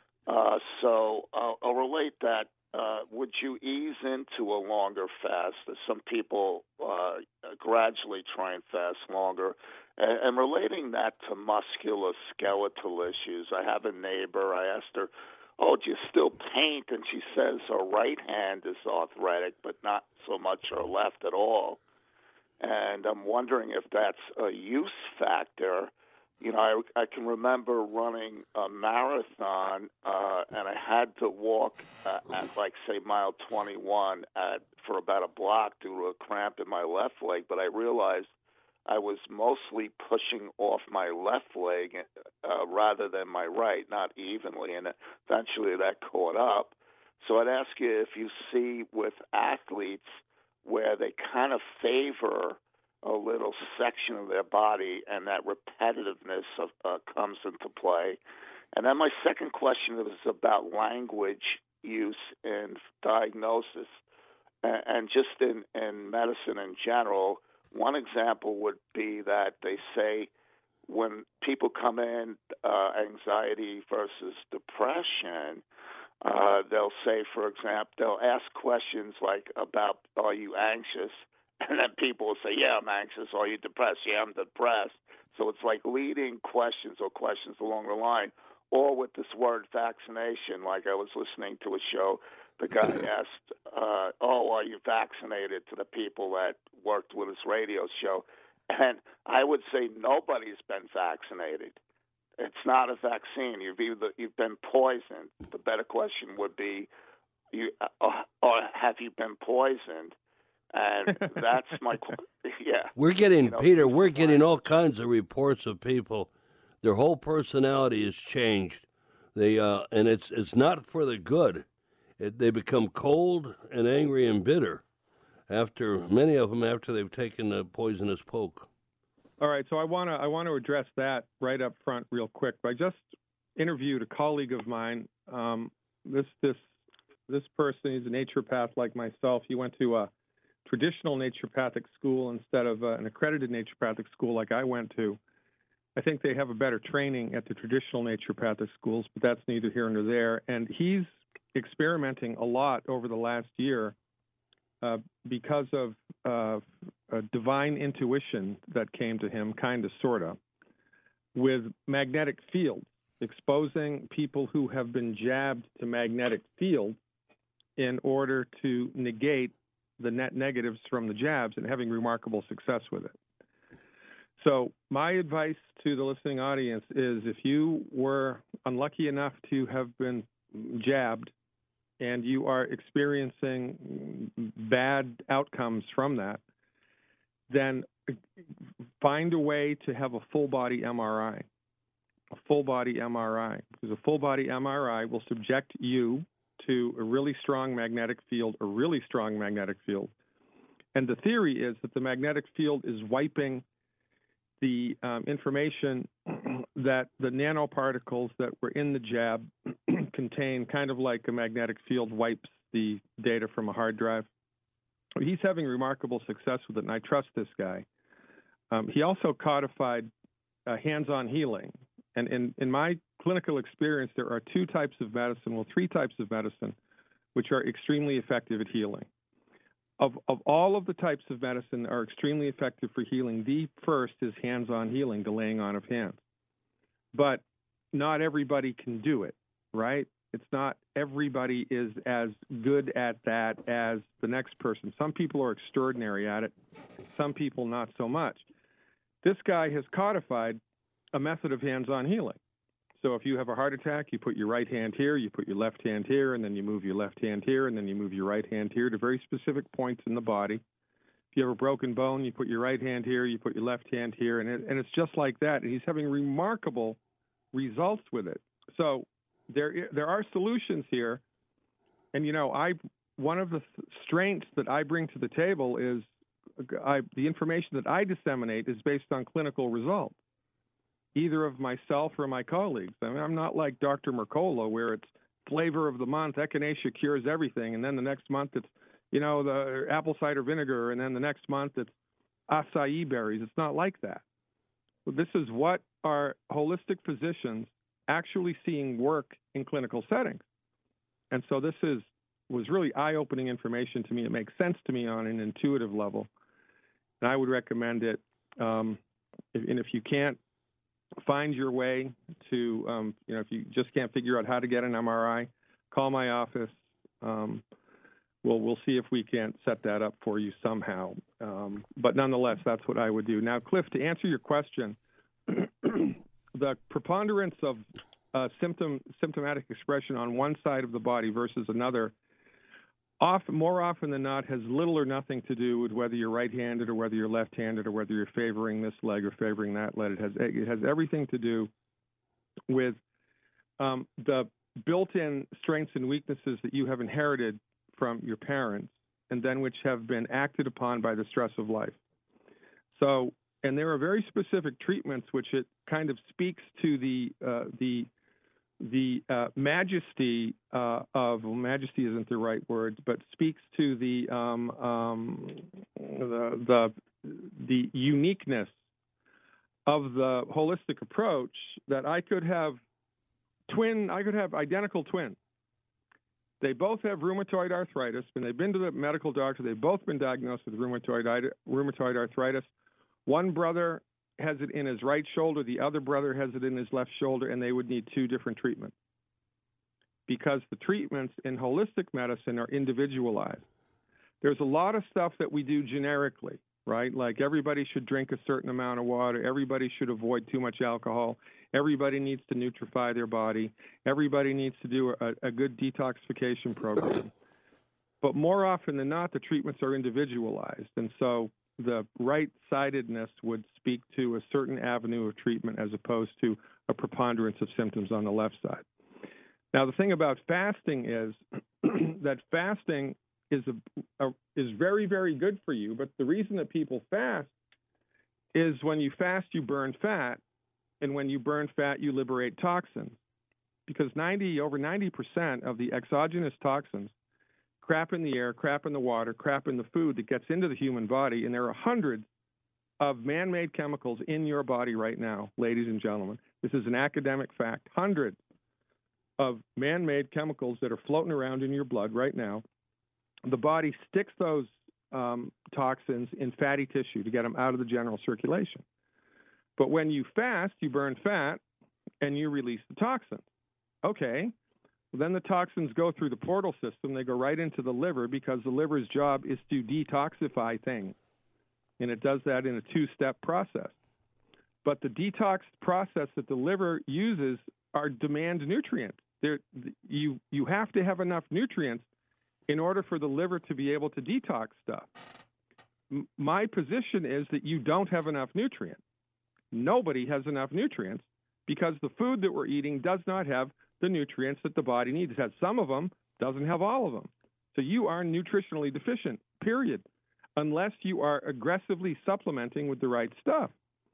Uh, so I'll, I'll relate that. Uh, would you ease into a longer fast? Some people uh, gradually try and fast longer. And, and relating that to musculoskeletal issues, I have a neighbor. I asked her, oh, do you still paint? And she says her right hand is arthritic, but not so much her left at all. And I'm wondering if that's a use factor. You know, I, I can remember running a marathon, uh, and I had to walk uh, at, like, say, mile twenty-one at, for about a block due to a cramp in my left leg, but I realized I was mostly pushing off my left leg uh, rather than my right, not evenly, and eventually that caught up. So I'd ask you if you see with athletes where they kind of favor a little section of their body and that repetitiveness of, uh, comes into play. And then my second question is about language use in diagnosis and, and just in, in medicine in general. One example would be that they say when people come in, uh, anxiety versus depression, uh, they'll say, for example, they'll ask questions like about, are you anxious? And then people will say, yeah, I'm anxious. Are you depressed? Yeah, I'm depressed. So it's like leading questions or questions along the line, or with this word vaccination. Like I was listening to a show, the guy asked, uh, oh, are you vaccinated, to the people that worked with his radio show? And I would say nobody's been vaccinated. It's not a vaccine. You've either you've been poisoned. The better question would be, you uh, or have you been poisoned? And that's my yeah. We're getting, you know, Peter, we're getting all kinds of reports of people. Their whole personality has changed. They uh, and it's it's not for the good. It, they become cold and angry and bitter after, many of them, after they've taken a poisonous poke. All right, so I want to I want to address that right up front real quick. I just interviewed a colleague of mine. Um, this this this person, he's a naturopath like myself. He went to a traditional naturopathic school instead of uh, an accredited naturopathic school like I went to. I think they have a better training at the traditional naturopathic schools, but that's neither here nor there. And he's experimenting a lot over the last year uh, because of uh, a divine intuition that came to him, kind of, sort of, with magnetic fields, exposing people who have been jabbed to magnetic fields in order to negate the net negatives from the jabs, and having remarkable success with it. So my advice to the listening audience is, if you were unlucky enough to have been jabbed and you are experiencing bad outcomes from that, then find a way to have a full-body M R I, a full-body M R I, because a full-body M R I will subject you to a really strong magnetic field, a really strong magnetic field. And the theory is that the magnetic field is wiping the um, information that the nanoparticles that were in the jab contain, kind of like a magnetic field wipes the data from a hard drive. he's having remarkable success with it, and I trust this guy. Um, he also codified uh, hands-on healing. And in, in my clinical experience, there are two types of medicine, well, three types of medicine, which are extremely effective at healing. Of, of all of the types of medicine that are extremely effective for healing, the first is hands-on healing, the laying on of hands. But not everybody can do it, right? It's not everybody is as good at that as the next person. Some people are extraordinary at it, some people not so much. This guy has codified a method of hands-on healing. So if you have a heart attack, you put your right hand here, you put your left hand here, and then you move your left hand here, and then you move your right hand here to very specific points in the body. If you have a broken bone, you put your right hand here, you put your left hand here, and, it, and it's just like that. And he's having remarkable results with it. So there, there are solutions here. And, you know, I one of the strengths that I bring to the table is I, the information that I disseminate is based on clinical results, either of myself or my colleagues. I mean, I'm not like Doctor Mercola, where it's flavor of the month, echinacea cures everything, and then the next month it's, you know, the apple cider vinegar, and then the next month it's acai berries. It's not like that. But this is what are holistic physicians actually seeing work in clinical settings. And so this is was really eye-opening information to me. It makes sense to me on an intuitive level. And I would recommend it. Um, if, and if you can't find your way to, um, you know, if you just can't figure out how to get an M R I, call my office. Um, we'll, we'll see if we can't set that up for you somehow. Um, but nonetheless, that's what I would do. Now, Cliff, to answer your question, the preponderance of uh, symptom symptomatic expression on one side of the body versus another, often, more often than not, has little or nothing to do with whether you're right-handed or whether you're left-handed or whether you're favoring this leg or favoring that leg. It has it has everything to do with um, the built-in strengths and weaknesses that you have inherited from your parents, and then which have been acted upon by the stress of life. So, and there are very specific treatments which it kind of speaks to the uh, the the uh, majesty uh, of, well, majesty isn't the right word, but speaks to the um, um, the, the the uniqueness of the holistic approach, that I could have twin, I could have identical twins. They both have rheumatoid arthritis, and they've been to the medical doctor. They've both been diagnosed with rheumatoid rheumatoid arthritis. One brother has it in his right shoulder, the other brother has it in his left shoulder, and they would need two different treatments because the treatments in holistic medicine are individualized. There's a lot of stuff that we do generically, right? Like everybody should drink a certain amount of water, everybody should avoid too much alcohol, everybody needs to nutrify their body, everybody needs to do a, a good detoxification program. But more often than not, the treatments are individualized, and so the right-sidedness would speak to a certain avenue of treatment as opposed to a preponderance of symptoms on the left side. Now, the thing about fasting is that fasting is a, a, is very, very good for you, but the reason that people fast is when you fast, you burn fat, and when you burn fat, you liberate toxins, because ninety over ninety percent of the exogenous toxins, crap in the air, crap in the water, crap in the food that gets into the human body, and there are hundreds of man-made chemicals in your body right now, ladies and gentlemen. This is an academic fact. Hundreds of man-made chemicals that are floating around in your blood right now. The body sticks those um, toxins in fatty tissue to get them out of the general circulation. But when you fast, you burn fat, and you release the toxins. Okay. Then the toxins go through the portal system. They go right into the liver because the liver's job is to detoxify things. And it does that in a two-step process. But the detox process that the liver uses are demand nutrients. They're, you, you have to have enough nutrients in order for the liver to be able to detox stuff. M- my position is that you don't have enough nutrients. Nobody has enough nutrients because the food that we're eating does not have the nutrients that the body needs. It has some of them, doesn't have all of them. So you are nutritionally deficient, period, unless you are aggressively supplementing with the right stuff.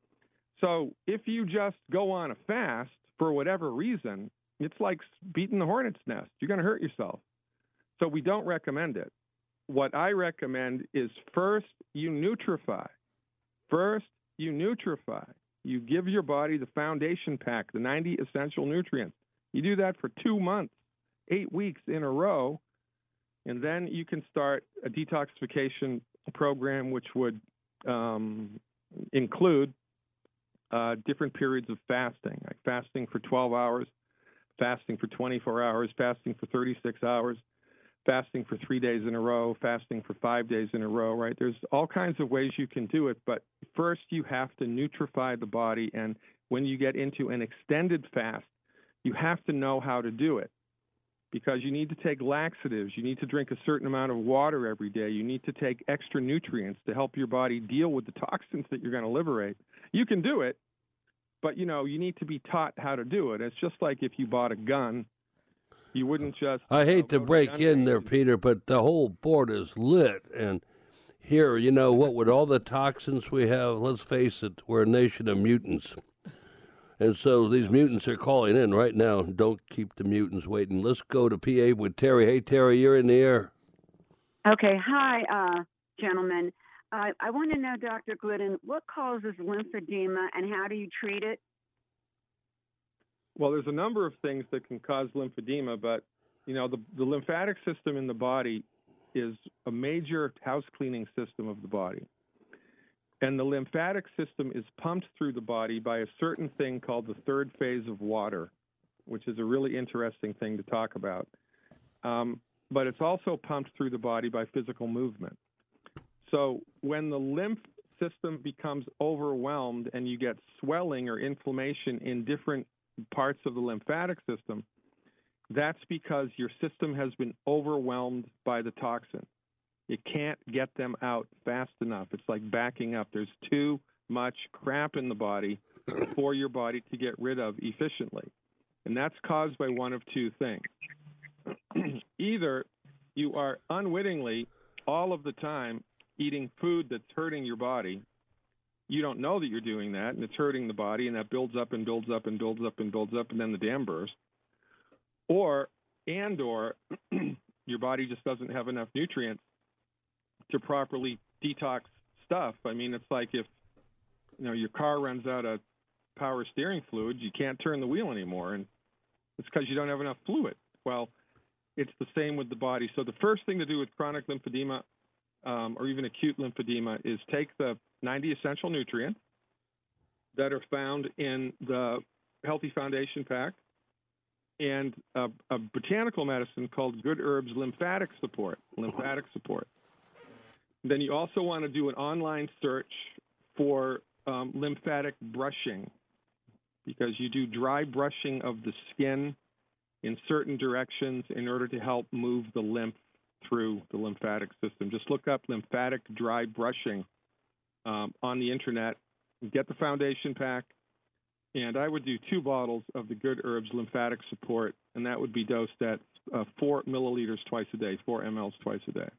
So if you just go on a fast for whatever reason, it's like beating the hornet's nest. You're going to hurt yourself. So we don't recommend it. what I recommend is first you nutrify. First you nutrify. You give your body the foundation pack, the ninety essential nutrients. You do that for two months, eight weeks in a row, and then you can start a detoxification program which would um, include uh, different periods of fasting, like fasting for twelve hours, fasting for twenty-four hours, fasting for thirty-six hours, fasting for three days in a row, fasting for five days in a row, right? There's all kinds of ways you can do it, but first you have to nutrify the body, and when you get into an extended fast, you have to know how to do it because you need to take laxatives, you need to drink a certain amount of water every day, you need to take extra nutrients to help your body deal with the toxins that you're going to liberate. You can do it, but, you know, you need to be taught how to do it. It's just like if you bought a gun. You wouldn't just. I hate you know, to break in there, Peter, but the whole board is lit. And here, you know, what with all the toxins we have, let's face it, we're a nation of mutants. And so these mutants are calling in right now. Don't keep the mutants waiting. Let's go to P A with Terry. Hey, Terry, you're in the air. Okay. Hi, uh, gentlemen. Uh, I want to know, Doctor Glidden, what causes lymphedema and how do you treat it? Well, there's a number of things that can cause lymphedema, but, you know, the, the lymphatic system in the body is a major house cleaning system of the body. And the lymphatic system is pumped through the body by a certain thing called the third phase of water, which is a really interesting thing to talk about. Um, but it's also pumped through the body by physical movement. So when the lymph system becomes overwhelmed and you get swelling or inflammation in different parts of the lymphatic system, that's because your system has been overwhelmed by the toxin. You can't get them out fast enough. It's like backing up. There's too much crap in the body for your body to get rid of efficiently. And that's caused by one of two things. Either you are unwittingly, all of the time, eating food that's hurting your body. You don't know that you're doing that, and it's hurting the body, and that builds up and builds up and builds up and builds up, and then the dam bursts. Or, and or, your body just doesn't have enough nutrients to properly detox stuff. I mean, it's like if, you know, your car runs out of power steering fluid, you can't turn the wheel anymore, and it's because you don't have enough fluid. Well, it's the same with the body. So the first thing to do with chronic lymphedema um, or even acute lymphedema is take the ninety essential nutrients that are found in the Healthy Foundation Pack and a, a botanical medicine called Good Herbs Lymphatic Support, lymphatic support. Then you also want to do an online search for um, lymphatic brushing because you do dry brushing of the skin in certain directions in order to help move the lymph through the lymphatic system. Just look up lymphatic dry brushing um, on the internet, get the foundation pack, and I would do two bottles of the Good Herbs Lymphatic Support, and that would be dosed at uh, four milliliters twice a day, four milliliters twice a day.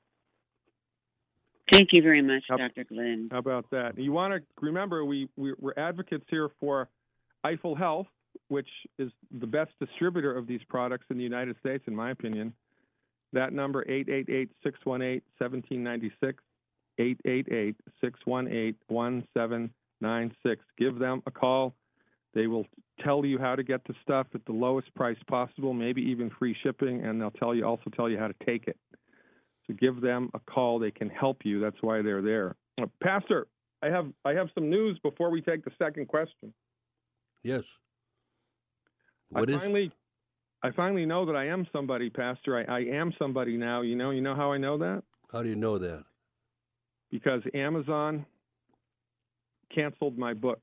Thank you very much, how, Doctor Glynn. How about that? You want to remember we, we, we're advocates here for Eiffel Health, which is the best distributor of these products in the United States, in my opinion. That number, eight eight eight, six one eight, one seven nine six, eight eight eight, six one eight, one seven nine six. Give them a call. They will tell you how to get the stuff at the lowest price possible, maybe even free shipping, and they'll tell you also tell you how to take it. So give them a call. They can help you. That's why they're there. Uh, Pastor, I have I have some news before we take the second question. Yes. What I is? finally, I finally know that I am somebody, Pastor. I, I am somebody now. You know, you know how I know that? How do you know that? Because Amazon canceled my book.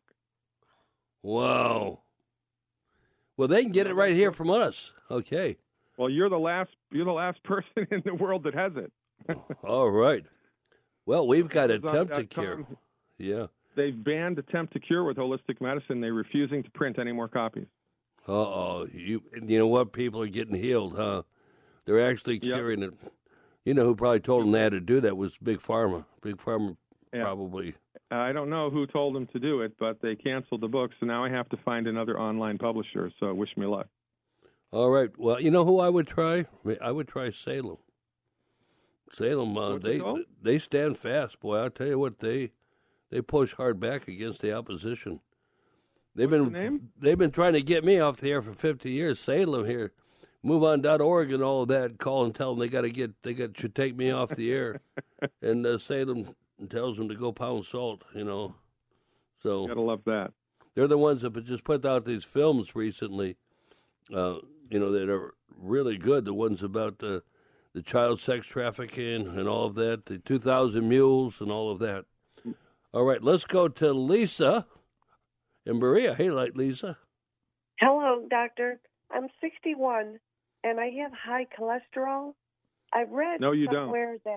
Wow. Well, they can get it right here from us. Okay. Well, you're the last. You're the last person in the world that has it. All right. Well, we've got Attempt to Cure. Yeah. They've banned Attempt to Cure with holistic medicine. They're refusing to print any more copies. Uh oh. You you know what? People are getting healed, huh? They're actually curing yep. it. You know who probably told them they had to do that was Big Pharma. Big Pharma yeah. probably. I don't know who told them to do it, but they canceled the book, so now I have to find another online publisher, so wish me luck. All right. Well, you know who I would try? I would try Salem. Salem, uh, What's it they called? they stand fast, boy. I'll tell you what, they they push hard back against the opposition. They've What's been the name? they've been trying to get me off the air for fifty years. Salem here, move on dot org and all of that. Call and tell them they got to get they got should take me off the air, and uh, Salem tells them to go pound salt. You know, so Gotta love that. they're the ones that just put out these films recently. Uh, you know, that are really good. The ones about the the child sex trafficking and all of that. The two thousand Mules and all of that. All right, let's go to Lisa and Maria. Hey, like Lisa. Hello, doctor. I'm sixty-one, and I have high cholesterol. I read No, you don't. somewhere that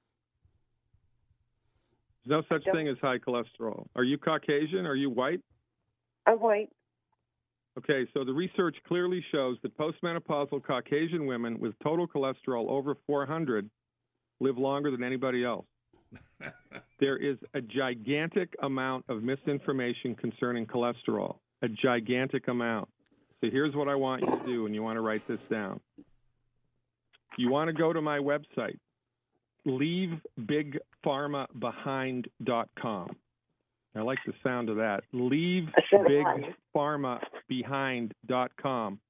There's no such Don't- thing as high cholesterol. Are you Caucasian? Are you white? I'm white. Okay, so the research clearly shows that postmenopausal Caucasian women with total cholesterol over four hundred live longer than anybody else. There is a gigantic amount of misinformation concerning cholesterol, a gigantic amount. So here's what I want you to do, and you want to write this down. You want to go to my website, leave big pharma behind dot com. I like the sound of that. leave big pharma behind dot com.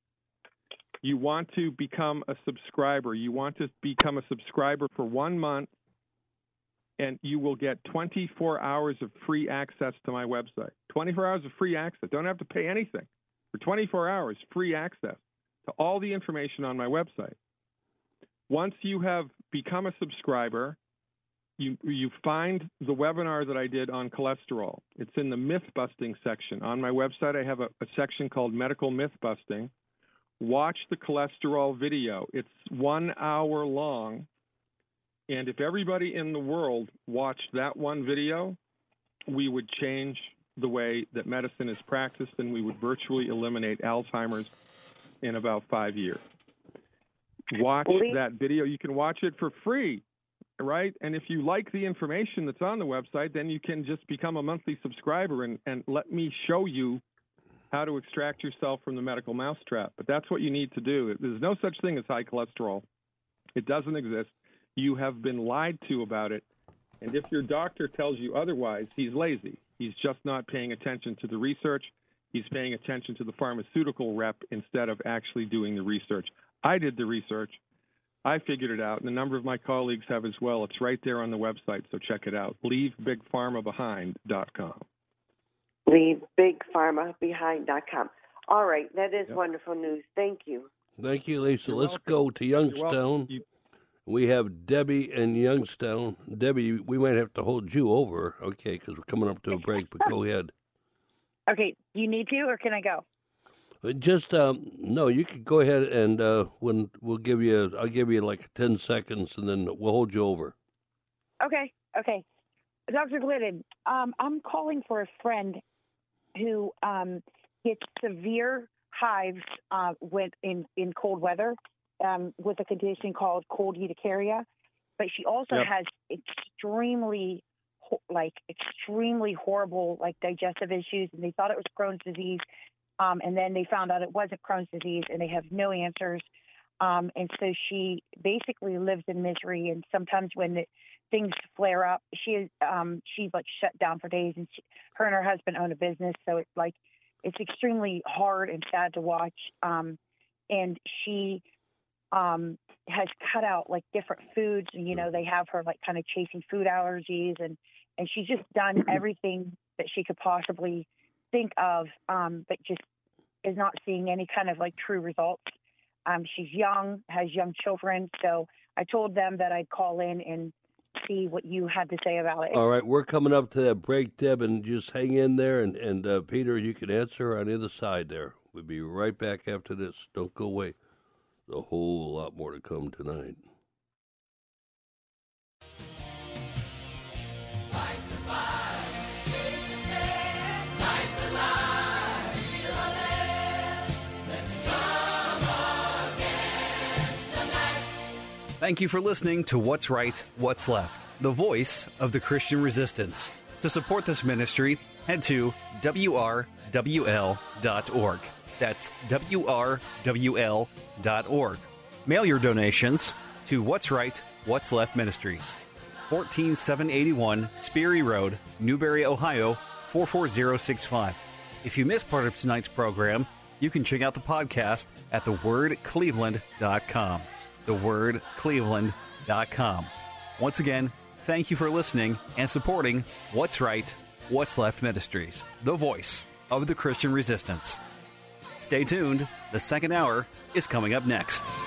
You want to become a subscriber. You want to become a subscriber for one month, and you will get twenty-four hours of free access to my website. twenty-four hours of free access. Don't have to pay anything. For twenty-four hours, free access to all the information on my website. Once you have become a subscriber, you you find the webinar that I did on cholesterol. It's in the myth-busting section. On my website, I have a, a section called Medical Myth-Busting. Watch the cholesterol video. It's one hour long. And if everybody in the world watched that one video, we would change the way that medicine is practiced, and we would virtually eliminate Alzheimer's in about five years. Watch that video. You can watch it for free, right? And if you like the information that's on the website, then you can just become a monthly subscriber and, and let me show you how to extract yourself from the medical mousetrap. But that's what you need to do. There's no such thing as high cholesterol. It doesn't exist. You have been lied to about it. And if your doctor tells you otherwise, he's lazy. He's just not paying attention to the research. He's paying attention to the pharmaceutical rep instead of actually doing the research. I did the research. I figured it out, and a number of my colleagues have as well. It's right there on the website, so check it out. leave big pharma behind dot com. leave big pharma behind dot com. All right, that is Yep. wonderful news. Thank you. Thank you, Lisa. You're Let's welcome. go to You're Youngstown. welcome. You- We have Debbie in Youngstown. Debbie, we might have to hold you over, okay, because we're coming up to a break, but go ahead. Okay, you need to, or can I go? Uh, Just, um, no, you could go ahead and uh, when we'll give you, I'll give you like ten seconds, and then we'll hold you over. Okay, okay. Doctor Glidden, um, I'm calling for a friend who um, gets severe hives uh, with, in, in cold weather um, with a condition called cold urticaria, but she also Yep. has extremely, ho- like, extremely horrible, like, digestive issues, and they thought it was Crohn's disease, um, and then they found out it wasn't Crohn's disease, and they have no answers. Um, and so she basically lives in misery, and sometimes when the, things flare up, she is um, she's like shut down for days. And she, her and her husband own a business, so it's like it's extremely hard and sad to watch. Um, and she um, has cut out like different foods, and you know they have her like kind of chasing food allergies, and and she's just done everything that she could possibly think of, um, but just is not seeing any kind of like true results. Um, she's young, has young children, so I told them that I'd call in and see what you had to say about it. All right, we're coming up to that break, Deb, and just hang in there. And, and uh, Peter, you can answer on the other side there. We'll be right back after this. Don't go away. There's a whole lot more to come tonight. Thank you for listening to What's Right, What's Left, the voice of the Christian resistance. To support this ministry, head to W R W L dot org. That's W R W L dot org. Mail your donations to What's Right, What's Left Ministries, fourteen seven eighty-one Speary Road, Newberry, Ohio, four four zero six five. If you missed part of tonight's program, you can check out the podcast at the word cleveland dot com. the word cleveland dot com. Once again, thank you for listening and supporting What's Right, What's Left Ministries, the voice of the Christian resistance. Stay tuned. The second hour is coming up next.